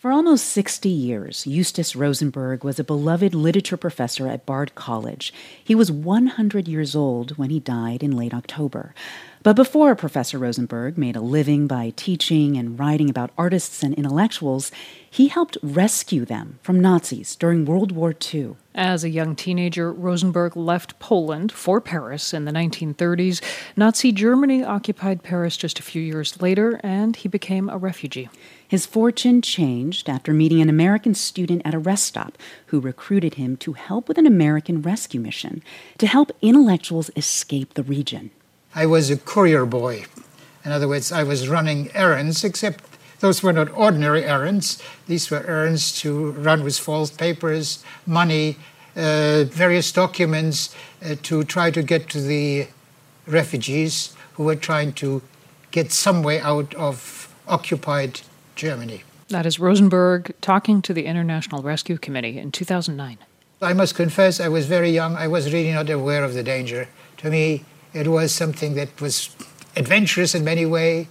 For almost 60 years, Eustace Rosenberg was a beloved literature professor at Bard College. He was 100 years old when he died in late October. But before Professor Rosenberg made a living by teaching and writing about artists and intellectuals, he helped rescue them from Nazis during World War II. As a young teenager, Rosenberg left Poland for Paris in the 1930s. Nazi Germany occupied Paris just a few years later, and he became a refugee. His fortune changed after meeting an American student at a rest stop who recruited him to help with an American rescue mission to help intellectuals escape the region. I was a courier boy. In other words, I was running errands, except those were not ordinary errands. These were errands to run with false papers, money, various documents to try to get to the refugees who were trying to get some way out of occupied Germany. That is Rosenberg talking to the International Rescue Committee in 2009. I must confess I was very young. I was really not aware of the danger. To me, it was something that was adventurous in many ways.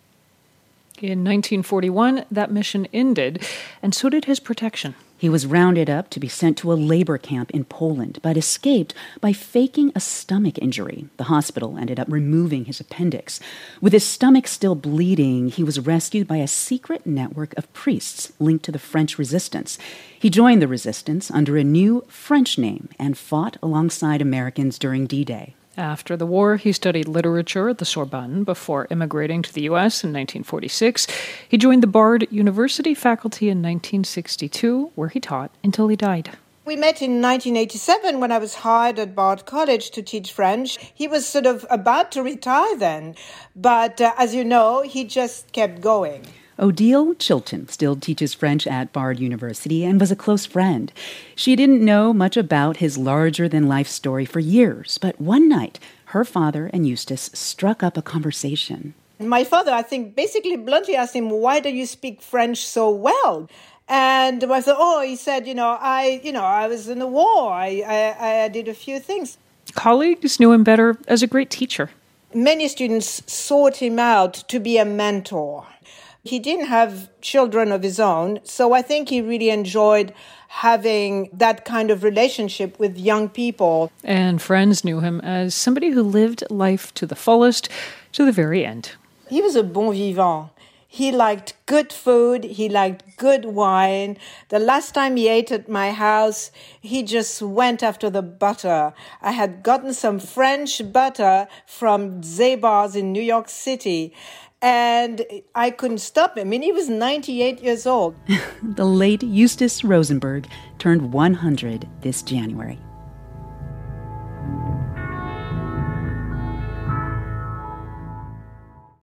In 1941, that mission ended, and so did his protection. He was rounded up to be sent to a labor camp in Poland, but escaped by faking a stomach injury. The hospital ended up removing his appendix. With his stomach still bleeding, he was rescued by a secret network of priests linked to the French resistance. He joined the resistance under a new French name and fought alongside Americans during D-Day. After the war, he studied literature at the Sorbonne before immigrating to the U.S. in 1946. He joined the Bard University faculty in 1962, where he taught until he died. We met in 1987 when I was hired at Bard College to teach French. He was sort of about to retire then, but as you know, he just kept going. Odile Chilton still teaches French at Bard University and was a close friend. She didn't know much about his larger-than-life story for years, but one night, her father and Eustace struck up a conversation. My father, I think, basically bluntly asked him, "Why do you speak French so well?" And I thought, he said, I was in the war. I did a few things. Colleagues knew him better as a great teacher. Many students sought him out to be a mentor. He didn't have children of his own, so I think he really enjoyed having that kind of relationship with young people. And friends knew him as somebody who lived life to the fullest, to the very end. He was a bon vivant. He liked good food. He liked good wine. The last time he ate at my house, he just went after the butter. I had gotten some French butter from Zabar's in New York City, and I couldn't stop him. I mean, he was 98 years old. The late Eustace Rosenberg turned 100 this January.